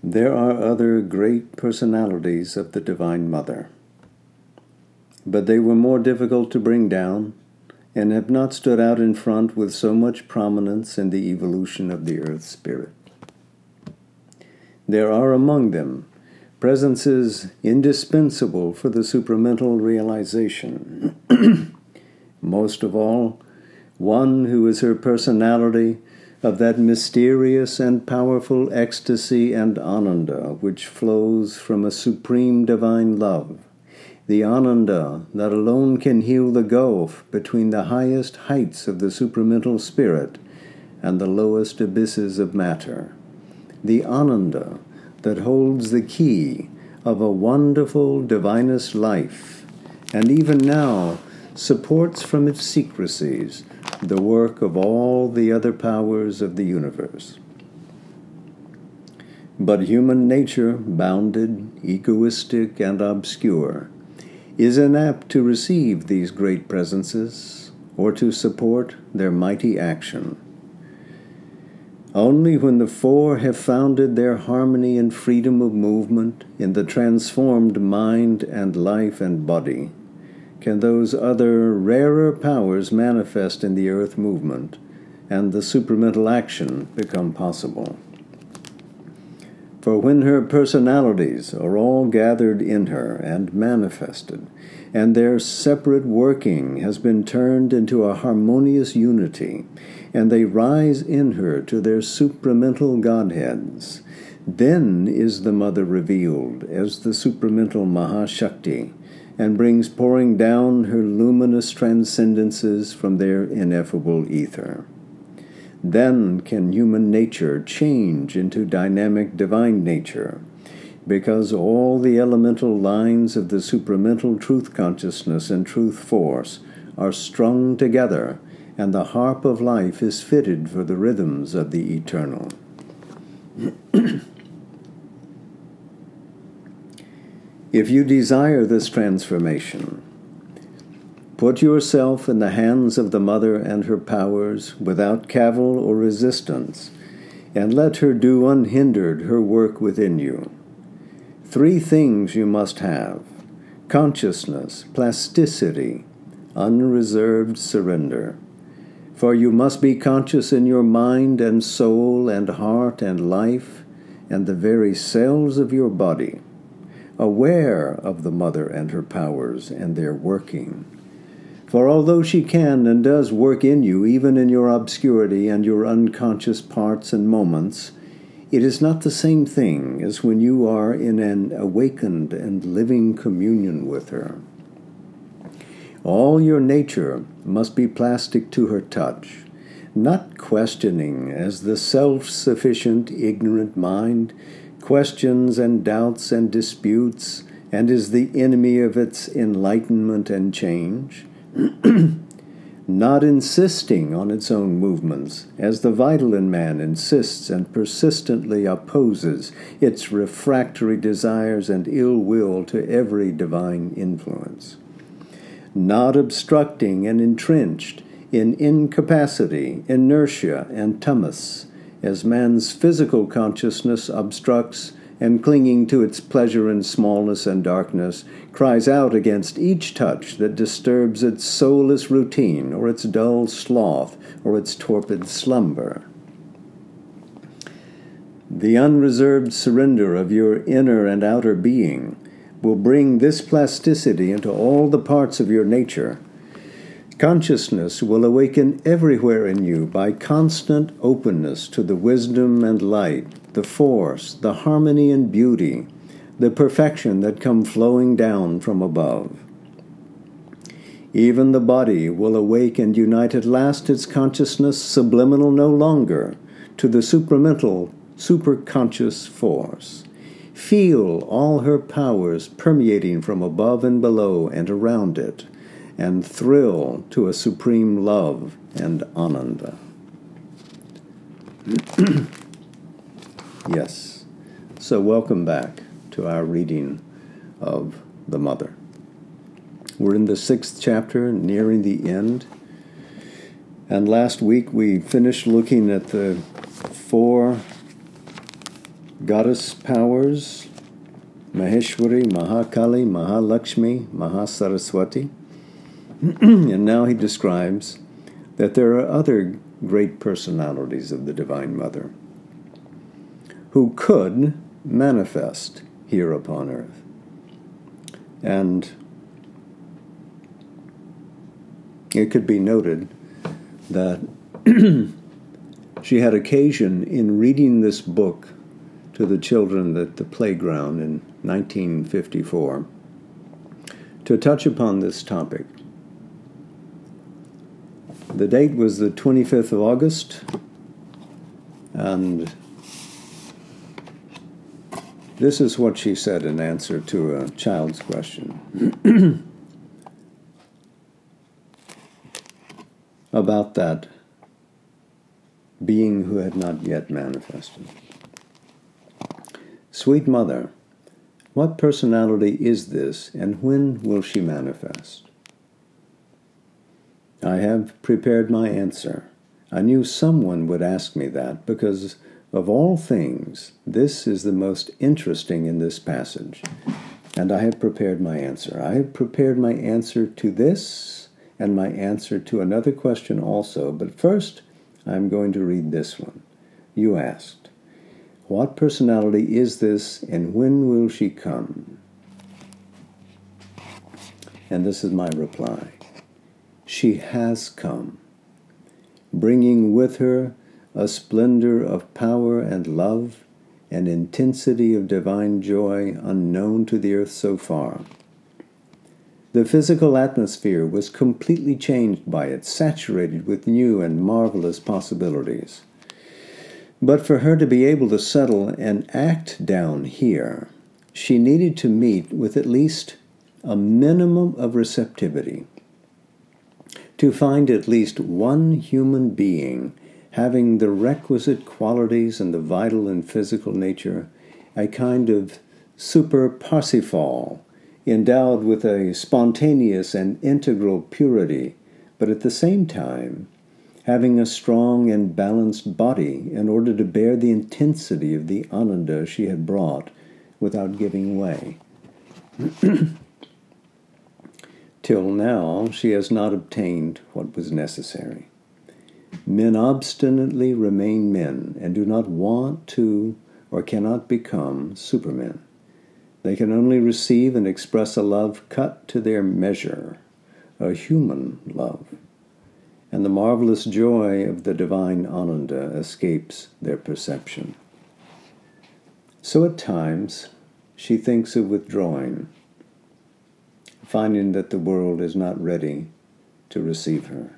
There are other great personalities of the Divine Mother, but they were more difficult to bring down and have not stood out in front with so much prominence in the evolution of the Earth Spirit. There are among them presences indispensable for the supramental realization. Most of all, one who is her personality of that mysterious and powerful ecstasy and ananda which flows from a supreme divine love, the ananda that alone can heal the gulf between the highest heights of the supramental spirit and the lowest abysses of matter, the ananda that holds the key of a wonderful divinest life, and even now supports from its secrecies the work of all the other powers of the universe. But human nature, bounded, egoistic, and obscure, is inapt to receive these great presences or to support their mighty action. Only when the four have founded their harmony and freedom of movement in the transformed mind and life and body can those other rarer powers manifest in the earth movement and the supramental action become possible. For when her personalities are all gathered in her and manifested, and their separate working has been turned into a harmonious unity, and they rise in her to their supramental Godheads, then is the Mother revealed as the supramental Mahashakti, and brings pouring down her luminous transcendences from their ineffable ether. Then can human nature change into dynamic divine nature, because all the elemental lines of the supramental truth consciousness and truth force are strung together, and the harp of life is fitted for the rhythms of the eternal. If you desire this transformation, put yourself in the hands of the Mother and her powers without cavil or resistance, and let her do unhindered her work within you. 3 things you must have: consciousness, plasticity, unreserved surrender. For you must be conscious in your mind and soul and heart and life and the very cells of your body, aware of the Mother and her powers and their working. For although she can and does work in you, even in your obscurity and your unconscious parts and moments, it is not the same thing as when you are in an awakened and living communion with her. All your nature must be plastic to her touch, not questioning as the self-sufficient, ignorant mind questions and doubts and disputes, and is the enemy of its enlightenment and change, not insisting on its own movements, as the vital in man insists and persistently opposes its refractory desires and ill will to every divine influence, not obstructing and entrenched in incapacity, inertia, and tamas, as man's physical consciousness obstructs and, clinging to its pleasure in smallness and darkness, cries out against each touch that disturbs its soulless routine or its dull sloth or its torpid slumber. The unreserved surrender of your inner and outer being will bring this plasticity into all the parts of your nature. Consciousness will awaken everywhere in you by constant openness to the wisdom and light, the force, the harmony and beauty, the perfection that come flowing down from above. Even the body will awake and unite at last its consciousness, subliminal no longer, to the supramental, superconscious force. Feel all her powers permeating from above and below and around it, and thrill to a supreme love and ananda. Yes, so welcome back to our reading of the Mother. We're in the 6th chapter, nearing the end. And last week we finished looking at the 4 goddess powers, Maheshwari, Mahakali, Mahalakshmi, Mahasaraswati. And now he describes that there are other great personalities of the Divine Mother who could manifest here upon earth. And it could be noted that she had occasion in reading this book to the children at the playground in 1954 to touch upon this topic. The date was the 25th of August, and this is what she said in answer to a child's question about that being who had not yet manifested. Sweet Mother, what personality is this, and when will she manifest? I have prepared my answer. I knew someone would ask me that, because of all things, this is the most interesting in this passage. And I have prepared my answer. I have prepared my answer to this, and my answer to another question also. But first, I'm going to read this one. You asked, what personality is this, and when will she come? And this is my reply. She has come, bringing with her a splendor of power and love, an intensity of divine joy unknown to the earth so far. The physical atmosphere was completely changed by it, saturated with new and marvelous possibilities. But for her to be able to settle and act down here, she needed to meet with at least a minimum of receptivity, to find at least one human being having the requisite qualities in the vital and physical nature, a kind of super Parsifal, endowed with a spontaneous and integral purity, but at the same time having a strong and balanced body in order to bear the intensity of the Ananda she had brought without giving way. Till now, she has not obtained what was necessary. Men obstinately remain men and do not want to or cannot become supermen. They can only receive and express a love cut to their measure, a human love. And the marvelous joy of the divine Ananda escapes their perception. So at times, she thinks of withdrawing, finding that the world is not ready to receive her.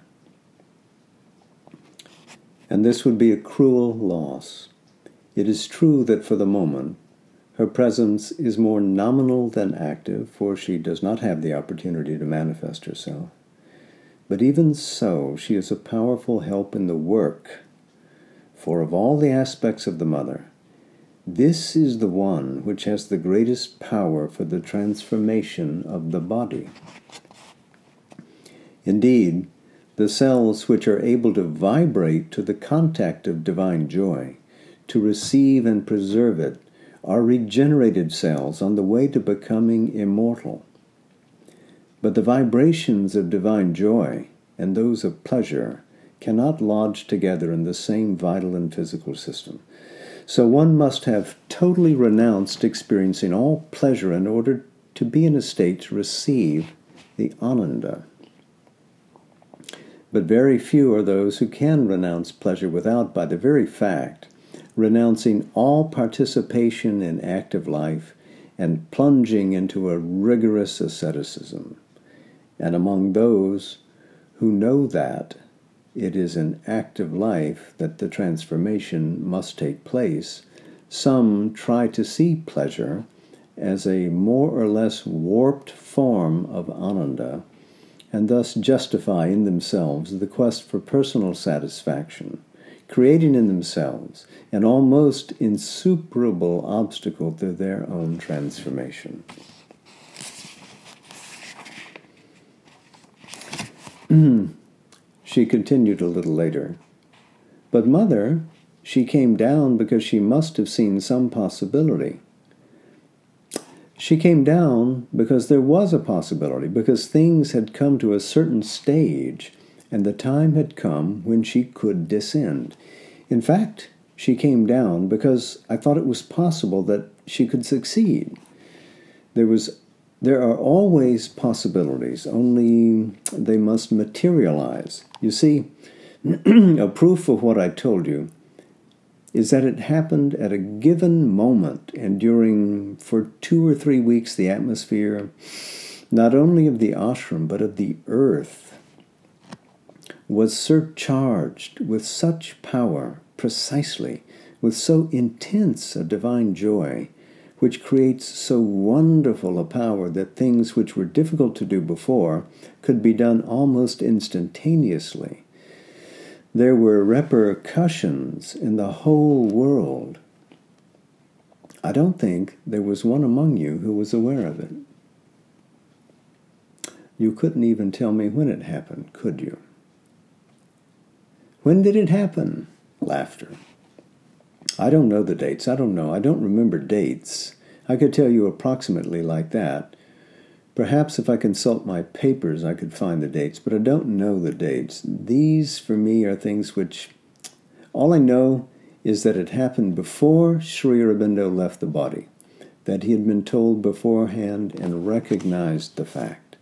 And this would be a cruel loss. It is true that for the moment, her presence is more nominal than active, for she does not have the opportunity to manifest herself. But even so, she is a powerful help in the work, for of all the aspects of the Mother, this is the one which has the greatest power for the transformation of the body. Indeed, the cells which are able to vibrate to the contact of divine joy, to receive and preserve it, are regenerated cells on the way to becoming immortal. But the vibrations of divine joy and those of pleasure cannot lodge together in the same vital and physical system. So one must have totally renounced experiencing all pleasure in order to be in a state to receive the Ananda. But very few are those who can renounce pleasure without, by the very fact, renouncing all participation in active life and plunging into a rigorous asceticism. And among those who know that it is in active life that the transformation must take place, some try to see pleasure as a more or less warped form of Ananda, and thus justify in themselves the quest for personal satisfaction, creating in themselves an almost insuperable obstacle to their own transformation. She continued a little later, "But Mother, she came down because she must have seen some possibility. She came down because there was a possibility, because things had come to a certain stage, and the time had come when she could descend. In fact, she came down because I thought it was possible that she could succeed. There are always possibilities, only they must materialize. You see, a proof of what I told you is that it happened at a given moment, and for 2 or 3 weeks the atmosphere, not only of the ashram but of the earth, was surcharged with such power, precisely, with so intense a divine joy, which creates so wonderful a power that things which were difficult to do before could be done almost instantaneously. There were repercussions in the whole world. I don't think there was one among you who was aware of it. You couldn't even tell me when it happened, could you? When did it happen? Laughter. I don't know the dates. I don't know. I don't remember dates. I could tell you approximately like that. Perhaps if I consult my papers, I could find the dates, but I don't know the dates. These, for me, are things which... All I know is that it happened before Sri Aurobindo left the body, that he had been told beforehand and recognized the fact.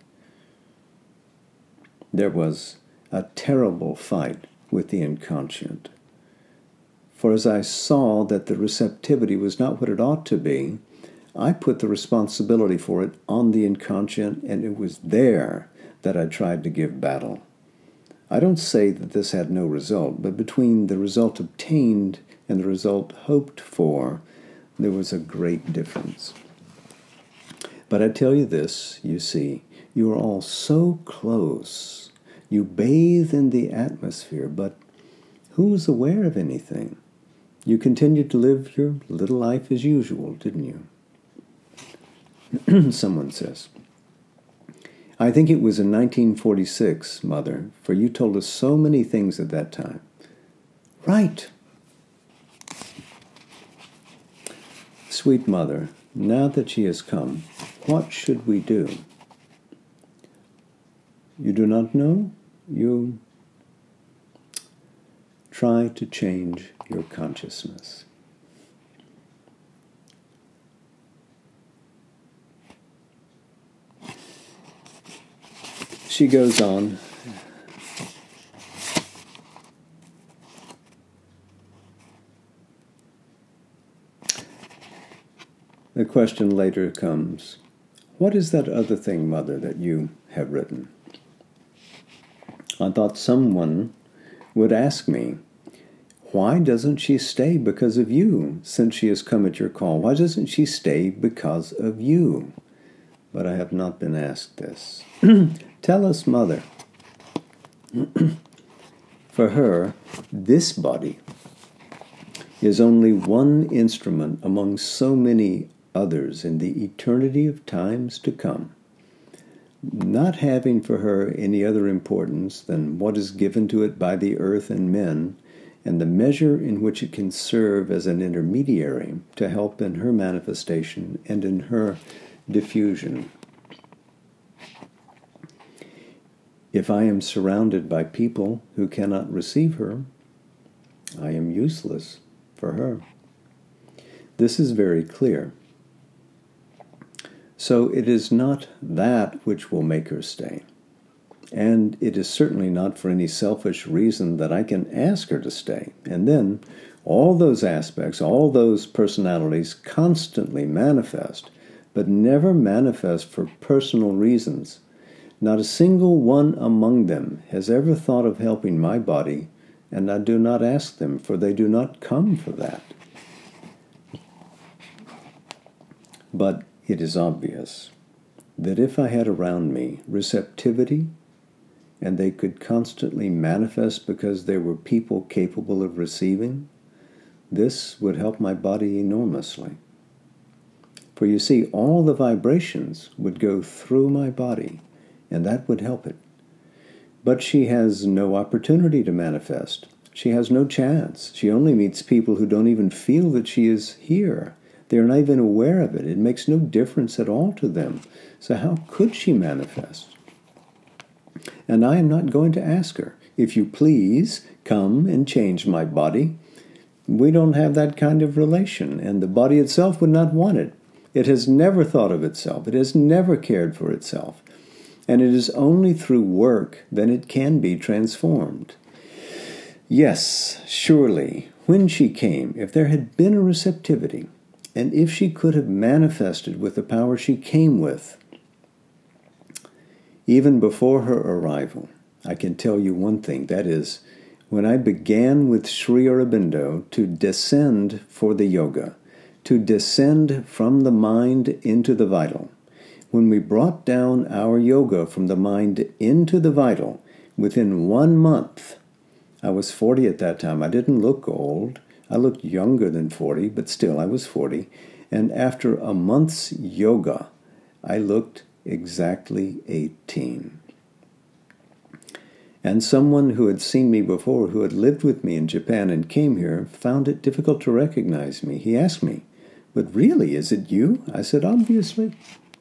There was a terrible fight with the inconscient. For as I saw that the receptivity was not what it ought to be, I put the responsibility for it on the inconscient, and it was there that I tried to give battle. I don't say that this had no result, but between the result obtained and the result hoped for, there was a great difference. But I tell you this, you see, you are all so close. You bathe in the atmosphere, but who was aware of anything? You continued to live your little life as usual, didn't you? Someone says, I think it was in 1946, Mother, for you told us so many things at that time. Right. Sweet Mother, now that she has come, what should we do? You do not know? You try to change your consciousness. She goes on. The question later comes, what is that other thing, Mother, that you have written? I thought someone would ask me, why doesn't she stay because of you, since she has come at your call? Why doesn't she stay because of you? But I have not been asked this. Tell us, Mother. For her, this body is only one instrument among so many others in the eternity of times to come, not having for her any other importance than what is given to it by the earth and men, and the measure in which it can serve as an intermediary to help in her manifestation and in her diffusion. If I am surrounded by people who cannot receive her, I am useless for her. This is very clear. So it is not that which will make her stay. And it is certainly not for any selfish reason that I can ask her to stay. And then all those aspects, all those personalities constantly manifest, but never manifest for personal reasons. Not a single one among them has ever thought of helping my body, and I do not ask them, for they do not come for that. But it is obvious that if I had around me receptivity, and they could constantly manifest because there were people capable of receiving, this would help my body enormously. For you see, all the vibrations would go through my body, and that would help it. But she has no opportunity to manifest. she has no chance. She only meets people who don't even feel that she is here. They're not even aware of it. It makes no difference at all to them. So how could she manifest? And I am not going to ask her, if you please, come and change my body. We don't have that kind of relation, and the body itself would not want it. It has never thought of itself. It has never cared for itself. And it is only through work that it can be transformed. Yes, surely, when she came, if there had been a receptivity, and if she could have manifested with the power she came with, even before her arrival, I can tell you one thing, that is, when I began with Sri Aurobindo to descend for the yoga, to descend from the mind into the vital, when we brought down our yoga from the mind into the vital, within 1 month, I was 40 at that time. I didn't look old. I looked younger than 40, but still I was 40. And after a month's yoga, I looked exactly 18. And someone who had seen me before, who had lived with me in Japan and came here, found it difficult to recognize me. He asked me, "But really, is it you?" I said, "Obviously."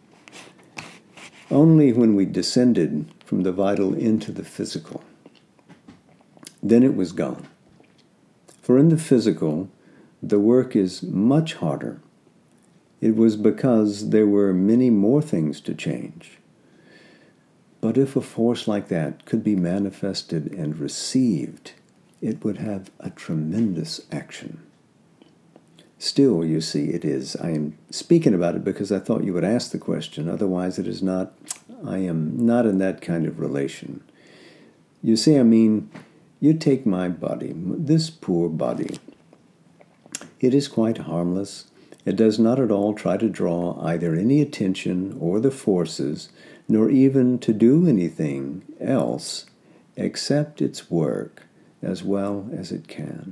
Only when we descended from the vital into the physical, then it was gone. For in the physical, the work is much harder. It was because there were many more things to change. But if a force like that could be manifested and received, it would have a tremendous action. Still, you see, it is. I am speaking about it because I thought you would ask the question. Otherwise, it is not. I am not in that kind of relation. You see, you take my body, this poor body. It is quite harmless. It does not at all try to draw either any attention or the forces, nor even to do anything else except its work as well as it can.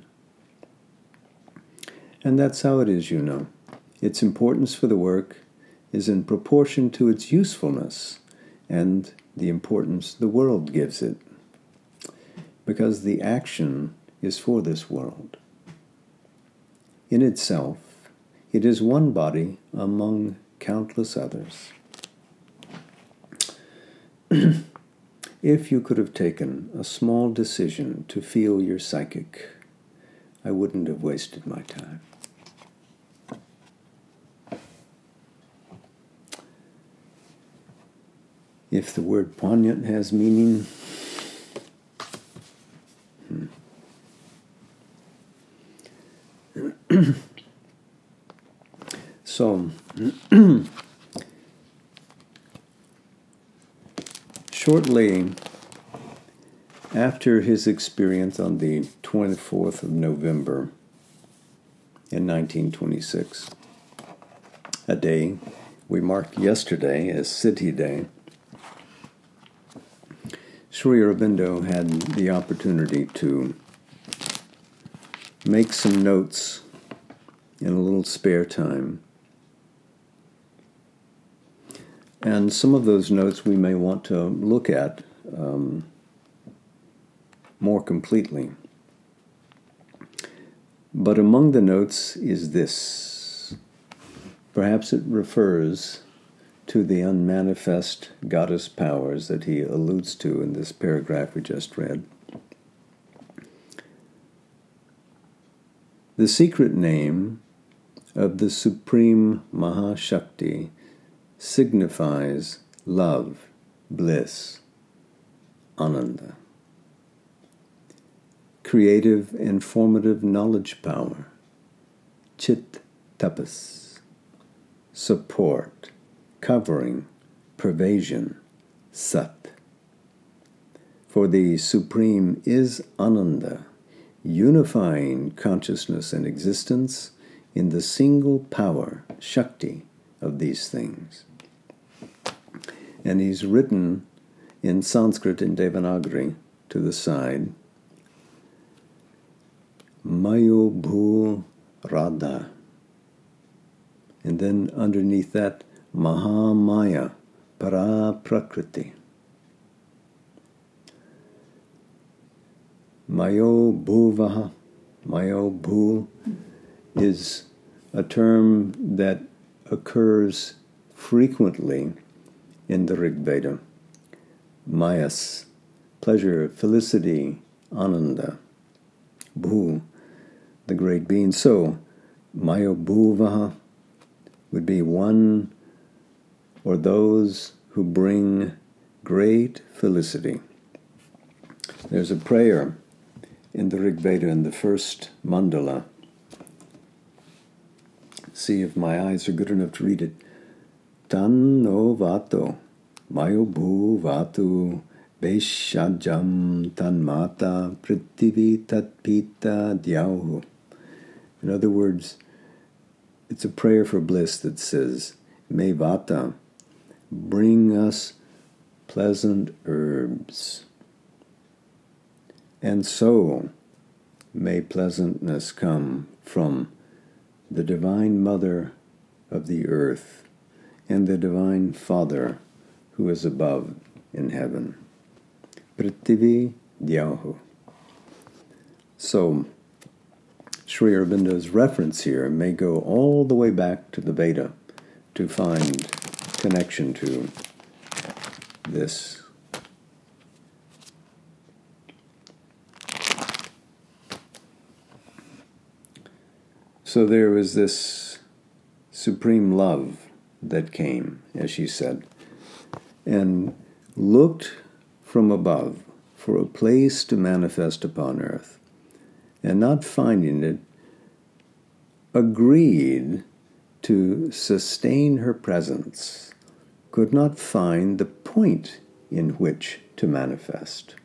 And that's how it is, you know. Its importance for the work is in proportion to its usefulness and the importance the world gives it, because the action is for this world. In itself, it is one body among countless others. If you could have taken a small decision to feel your psychic, I wouldn't have wasted my time. If the word poignant has meaning, so shortly after his experience on the 24th of November in 1926, a day we marked yesterday as Siddhi Day, Sri Aurobindo had the opportunity to make some notes in a little spare time. And some of those notes we may want to look at more completely. But among the notes is this. Perhaps it refers to the unmanifest goddess powers that he alludes to in this paragraph we just read. The secret name of the Supreme Mahashakti signifies love, bliss, Ananda. Creative and formative knowledge power, Chit Tapas. Support, covering, pervasion, Sat. For the Supreme is Ananda, unifying consciousness and existence in the single power, Shakti, of these things. And he's written in Sanskrit and Devanagari to the side, Mayo Bhu Radha. And then underneath that, Mahamaya Para Prakriti. Mayo bhuvaha. Mayo bhu is a term that occurs frequently in the Rig Veda. Mayas, pleasure, felicity, ananda. Bhu, the great being. So, Mayo bhuvaha would be one or those who bring great felicity. There's a prayer in the Rig Veda in the first mandala. See if my eyes are good enough to read it. Tan no vato, mayo bhu vatu, Beshajam tan mata prithvi tat pita dyahu. In other words, it's a prayer for bliss that says, May Vata bring us pleasant herbs, and so may pleasantness come from the Divine Mother of the earth and the Divine Father who is above in heaven. Prithvi Dyahu. So, Sri Aurobindo's reference here may go all the way back to the Veda to find connection to this. So there was this supreme love that came, as she said, and looked from above for a place to manifest upon earth, and not finding it, agreed to sustain her presence, could not find the point in which to manifest.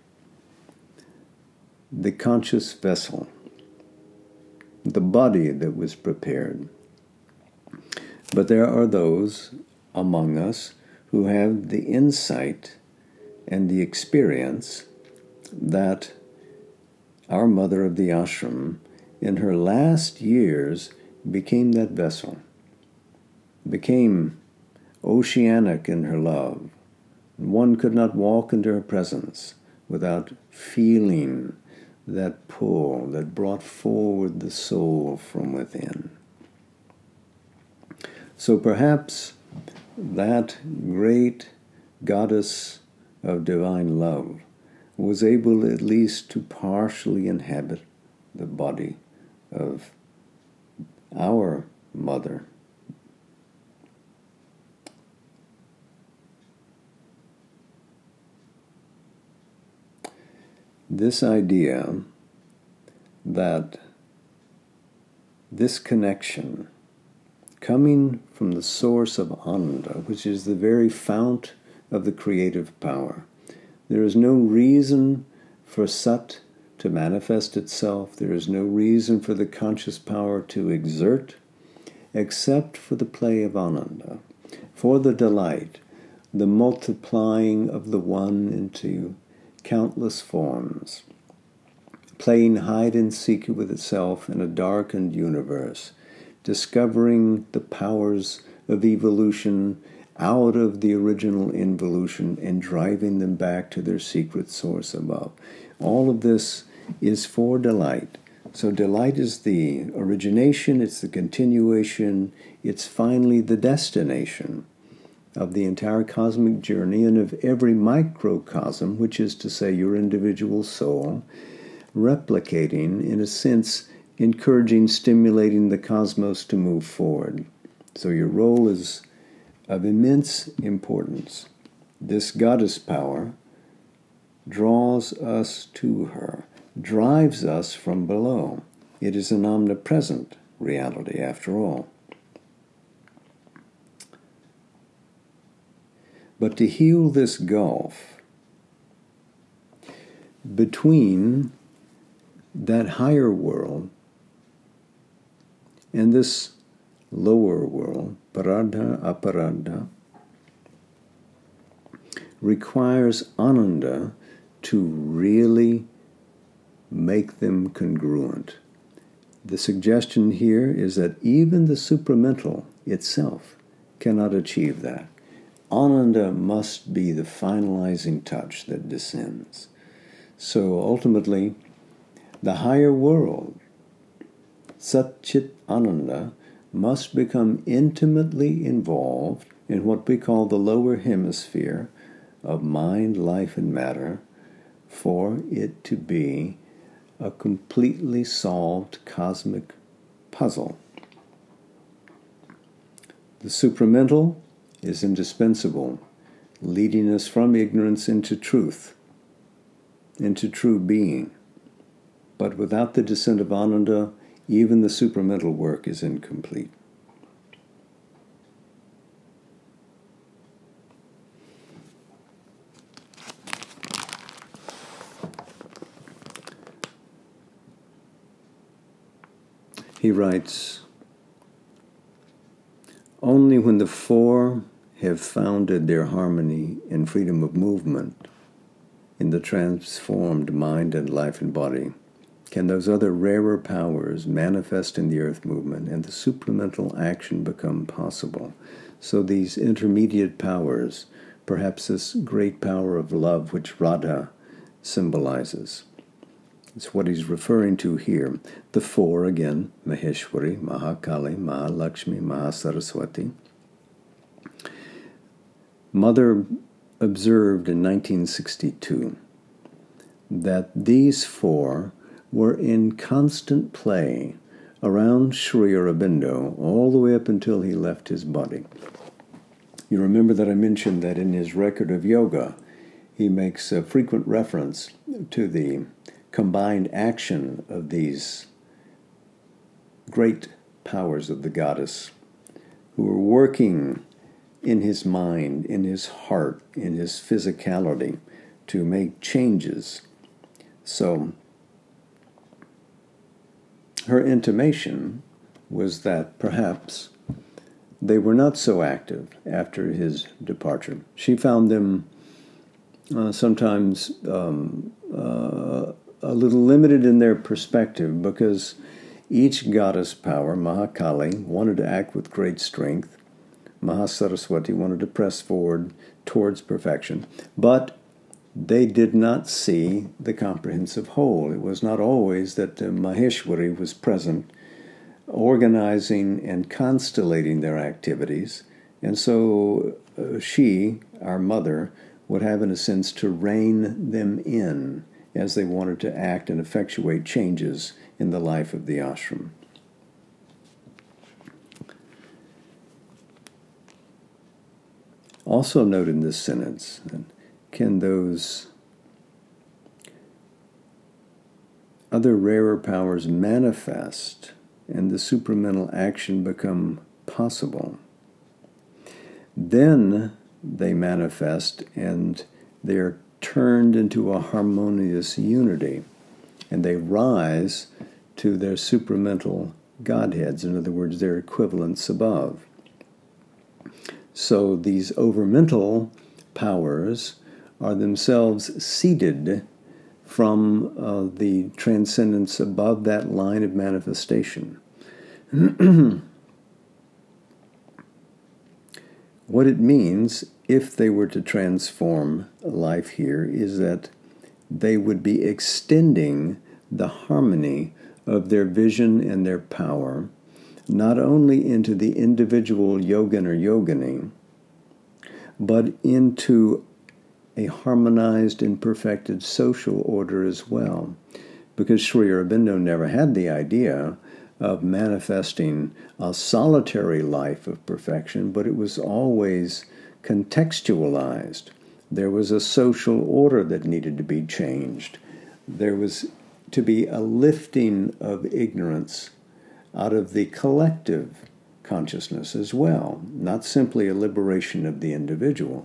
The conscious vessel, the body that was prepared. But there are those among us who have the insight and the experience that our mother of the ashram, in her last years, became that vessel, became oceanic in her love. One could not walk into her presence without feeling that pull that brought forward the soul from within. So perhaps that great goddess of divine love was able at least to partially inhabit the body of our mother. This idea that this connection coming from the source of Ananda, which is the very fount of the creative power, there is no reason for Sat to manifest itself. There is no reason for the conscious power to exert, except for the play of Ananda, for the delight, the multiplying of the one into countless forms, playing hide and seek with itself in a darkened universe, discovering the powers of evolution out of the original involution and driving them back to their secret source above. All of this is for delight. So delight is the origination, it's the continuation, it's finally the destination of the entire cosmic journey and of every microcosm, which is to say your individual soul, replicating, in a sense, encouraging, stimulating the cosmos to move forward. So your role is of immense importance. This goddess power draws us to her, drives us from below. It is an omnipresent reality, after all. But to heal this gulf between that higher world and this lower world, paradha, aparadha, requires Ananda to really make them congruent. The suggestion here is that even the supramental itself cannot achieve that. Ananda must be the finalizing touch that descends. So ultimately, The higher world, Sat Chit Ananda, must become intimately involved in what we call the lower hemisphere of mind, life, and matter for it to be a completely solved cosmic puzzle. The supramental is indispensable, leading us from ignorance into truth, into true being. But without the descent of Ananda, even the supramental work is incomplete. He writes, only when the four have founded their harmony and freedom of movement in the transformed mind and life and body can those other rarer powers manifest in the earth movement and the supramental action become possible. So these intermediate powers, perhaps this great power of love which Radha symbolizes, it's what he's referring to here. The four, again, Maheshwari, Mahakali, Mahalakshmi, Mahasaraswati. Mother observed in 1962 that these four were in constant play around Sri Aurobindo all the way up until he left his body. You remember that I mentioned that in his record of yoga, he makes a frequent reference to the combined action of these great powers of the goddess who were working in his mind, in his heart, in his physicality to make changes. So her intimation was that perhaps they were not so active after his departure. She found them sometimes a little limited in their perspective because each goddess power, Mahakali, wanted to act with great strength. Mahasaraswati wanted to press forward towards perfection. But they did not see the comprehensive whole. It was not always that Maheshwari was present, organizing and constellating their activities. And so she, our mother, would have, in a sense, to rein them in as they wanted to act and effectuate changes in the life of the ashram. Also note in this sentence, can those other rarer powers manifest and the supramental action become possible? Then they manifest and they are turned into a harmonious unity, and they rise to their supramental godheads, in other words, their equivalents above. So these overmental powers are themselves seeded from the transcendence above that line of manifestation. What it means, if they were to transform life here, is that they would be extending the harmony of their vision and their power, not only into the individual yogin or yogini, but into a harmonized and perfected social order as well. Because Sri Aurobindo never had the idea of manifesting a solitary life of perfection, but it was always contextualized. There was a social order that needed to be changed. There was to be a lifting of ignorance out of the collective consciousness as well, not simply a liberation of the individual.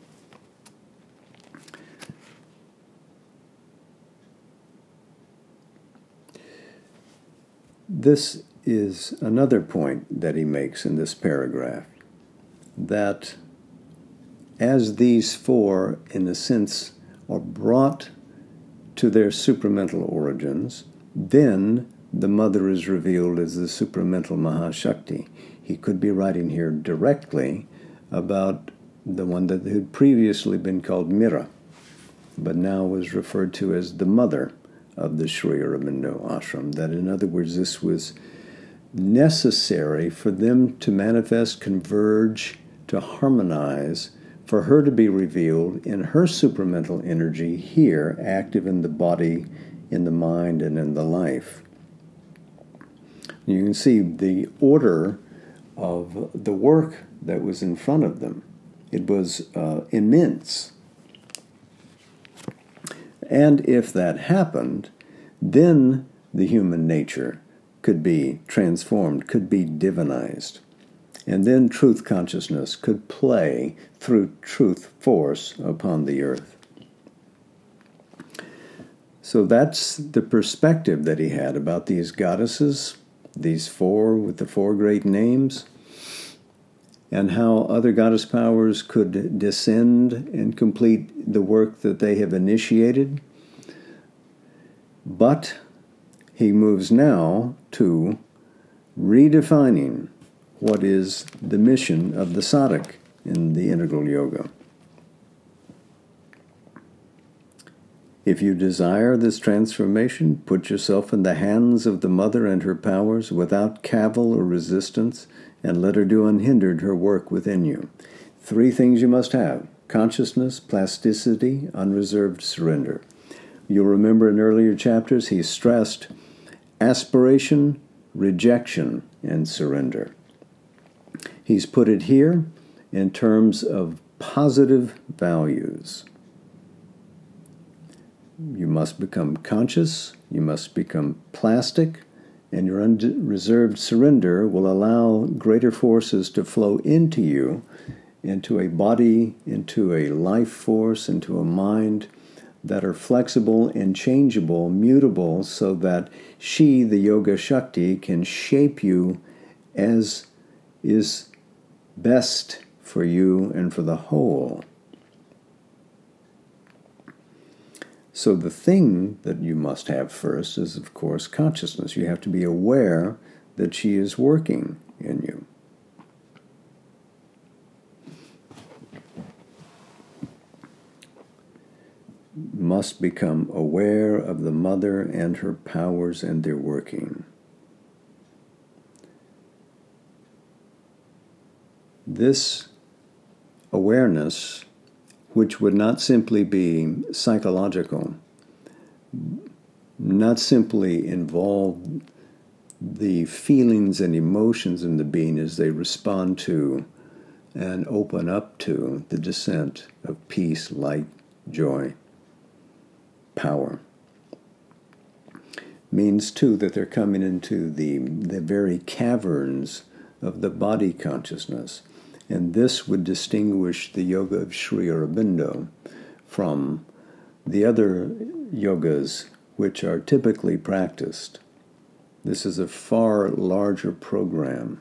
This is another point that he makes in this paragraph, that as these four, in a sense, are brought to their supramental origins, then the mother is revealed as the supramental Mahashakti. He could be writing here directly about the one that had previously been called Mira, but now was referred to as the mother of the Sri Aurobindo ashram. That, in other words, this was necessary for them to manifest, converge, to harmonize, for her to be revealed in her supramental energy here, active in the body, in the mind, and in the life. You can see the order of the work that was in front of them. It was immense. And if that happened, then the human nature could be transformed, could be divinized. And then truth consciousness could play through truth force upon the earth. So that's the perspective that he had about these goddesses, these four with the four great names, and how other goddess powers could descend and complete the work that they have initiated. But he moves now to redefining what is the mission of the sadhak in the integral yoga. If you desire this transformation, put yourself in the hands of the Mother and her powers without cavil or resistance, and let her do unhindered her work within you. 3 things you must have: consciousness, plasticity, unreserved surrender. You'll remember in earlier chapters he stressed aspiration, rejection, and surrender. He's put it here in terms of positive values. You must become conscious, you must become plastic, and your unreserved surrender will allow greater forces to flow into you, into a body, into a life force, into a mind that are flexible and changeable, mutable, so that she, the Yoga Shakti, can shape you as is best for you and for the whole. So the thing that you must have first is, of course, consciousness. You have to be aware that she is working in you. Must become aware of the Mother and her powers and their working. This awareness, which would not simply be psychological, not simply involve the feelings and emotions in the being as they respond to and open up to the descent of peace, light, joy, power. Means, too, that they're coming into the very caverns of the body consciousness. And this would distinguish the yoga of Sri Aurobindo from the other yogas which are typically practiced. This is a far larger program.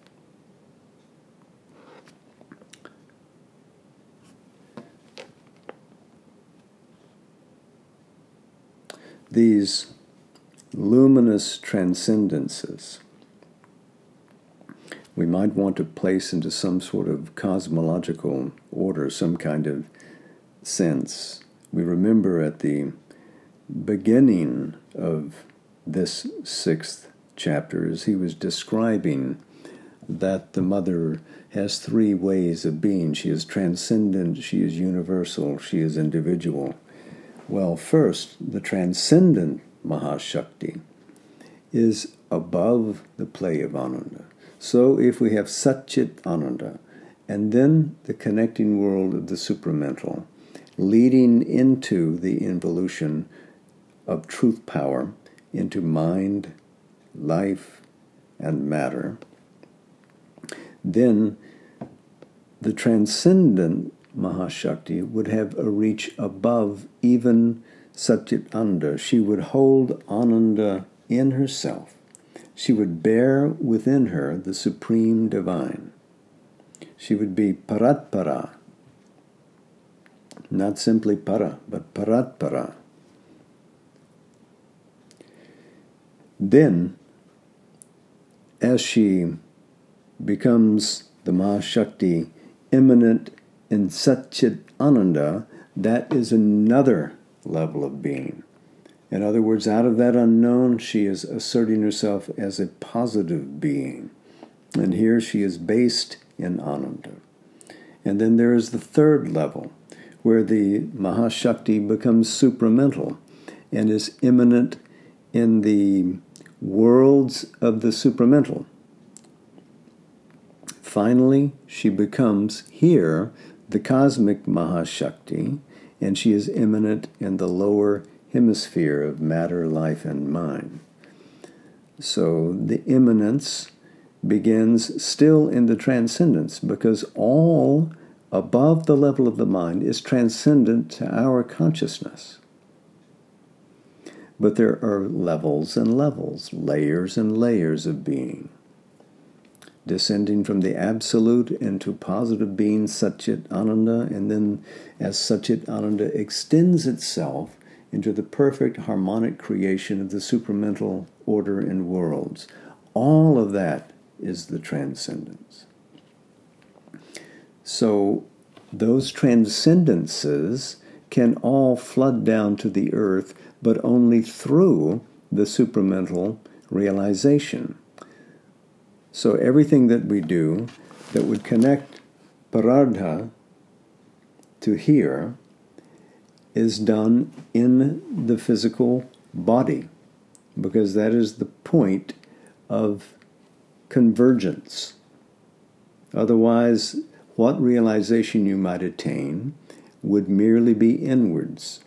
These luminous transcendences we might want to place into some sort of cosmological order, some kind of sense. We remember at the beginning of this 6th chapter, as he was describing that the Mother has 3 ways of being. She is transcendent, she is universal, she is individual. Well, first, the transcendent Mahashakti is above the play of Ananda. So if we have Satchit Ananda, and then the connecting world of the supramental, leading into the involution of truth power into mind, life, and matter, then the transcendent Mahashakti would have a reach above even Satchit Ananda. She would hold Ananda in herself. She would bear within her the supreme divine. She would be Paratpara. Not simply Para, but Paratpara. Then, as she becomes the Mahashakti immanent in Satchit Ananda, that is another level of being. In other words, out of that unknown, she is asserting herself as a positive being. And here she is based in Ananda. And then there is the third level, where the Mahashakti becomes supramental and is immanent in the worlds of the supramental. Finally, she becomes here the cosmic Mahashakti, and she is immanent in the lower hemisphere of matter, life, and mind. So the immanence begins still in the transcendence, because all above the level of the mind is transcendent to our consciousness. But there are levels and levels, layers and layers of being, descending from the absolute into positive being, Satchit Ananda, and then as Satchit Ananda extends itself into the perfect harmonic creation of the supramental order and worlds. All of that is the transcendence. So those transcendences can all flood down to the earth, but only through the supramental realization. So everything that we do that would connect Parardha to here is done in the physical body, because that is the point of convergence. Otherwise, what realization you might attain would merely be inwards.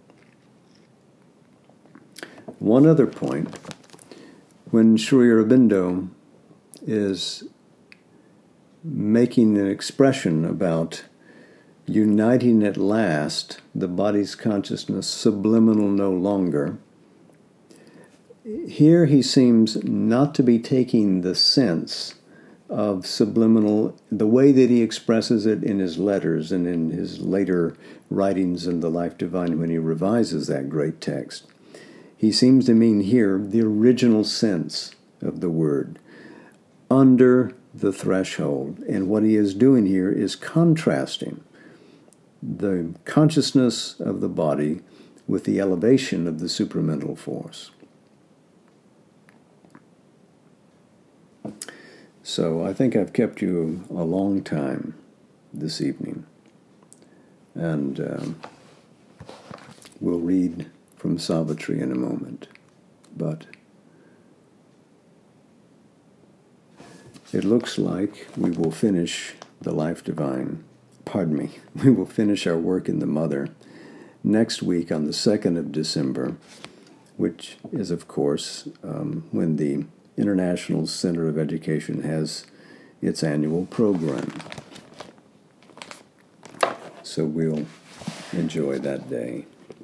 One other point, when Sri Aurobindo is making an expression about uniting at last the body's consciousness, subliminal no longer, here he seems not to be taking the sense of subliminal, the way that he expresses it in his letters and in his later writings in the Life Divine when he revises that great text. He seems to mean here the original sense of the word, under the threshold. And what he is doing here is contrasting the consciousness of the body with the elevation of the supramental force. So I think I've kept you a long time this evening. And we'll read from Savitri in a moment. But it looks like we will finish the Life Divine. We will finish our work in the Mother next week on the 2nd of December, which is, of course, when the International Center of Education has its annual program. So we'll enjoy that day.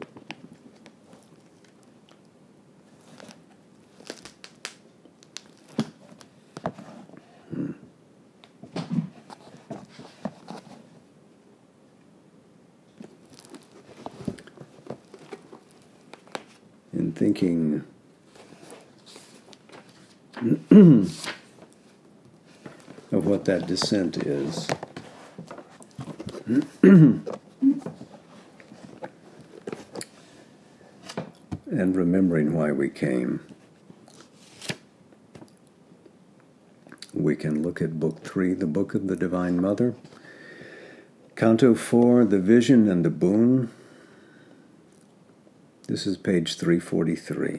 In thinking of what that descent is, and remembering why we came, we can look at Book 3, the Book of the Divine Mother, Canto 4, The Vision and the Boon. This is page 343.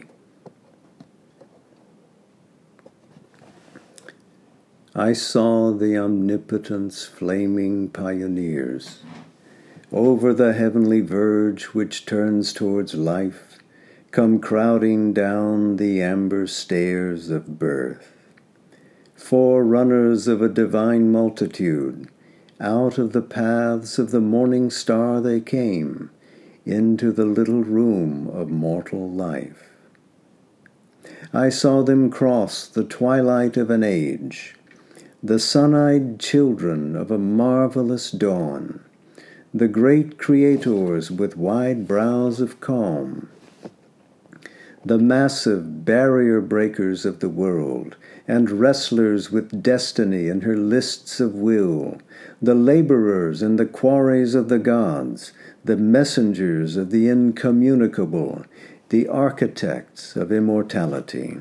I saw the omnipotence flaming pioneers over the heavenly verge which turns towards life, come crowding down the amber stairs of birth. Forerunners of a divine multitude, out of the paths of the morning star they came, into the little room of mortal life. I saw them cross the twilight of an age, the sun-eyed children of a marvelous dawn, the great creators with wide brows of calm, the massive barrier breakers of the world, and wrestlers with destiny in her lists of will, the laborers in the quarries of the gods, the messengers of the incommunicable, the architects of immortality.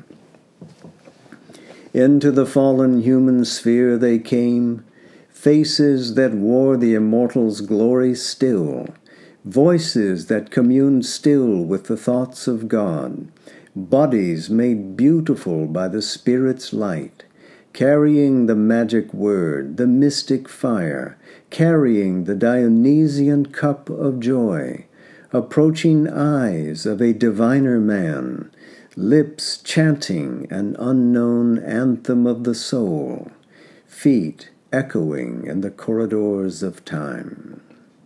Into the fallen human sphere they came, faces that wore the immortal's glory still, voices that communed still with the thoughts of God, bodies made beautiful by the Spirit's light, carrying the magic word, the mystic fire, carrying the Dionysian cup of joy, approaching eyes of a diviner man, lips chanting an unknown anthem of the soul, feet echoing in the corridors of time.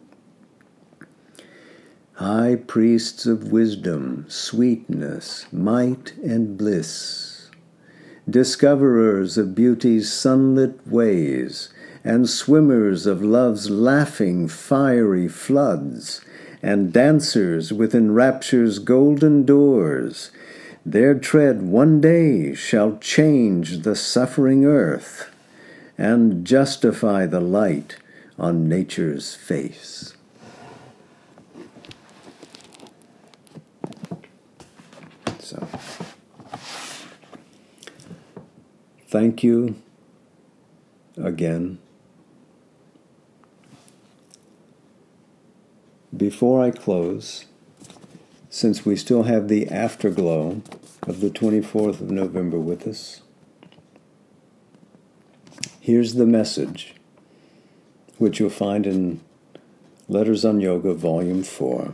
High priests of wisdom, sweetness, might, and bliss, discoverers of beauty's sunlit ways, and swimmers of love's laughing, fiery floods, and dancers within rapture's golden doors, their tread one day shall change the suffering earth and justify the light on nature's face. So, thank you again. Before I close, since we still have the afterglow of the 24th of November with us, here's the message, which you'll find in Letters on Yoga, Volume 4.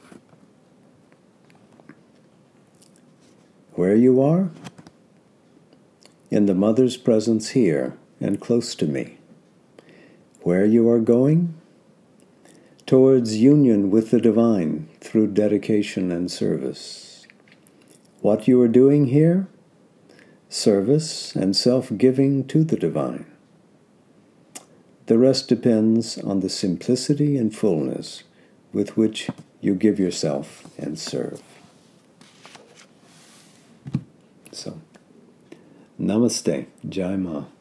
Where you are? In the Mother's presence here and close to me. Where you are going? Towards union with the divine through dedication and service. What you are doing here? Service and self-giving to the divine. The rest depends on the simplicity and fullness with which you give yourself and serve. So, Namaste, Jai Ma.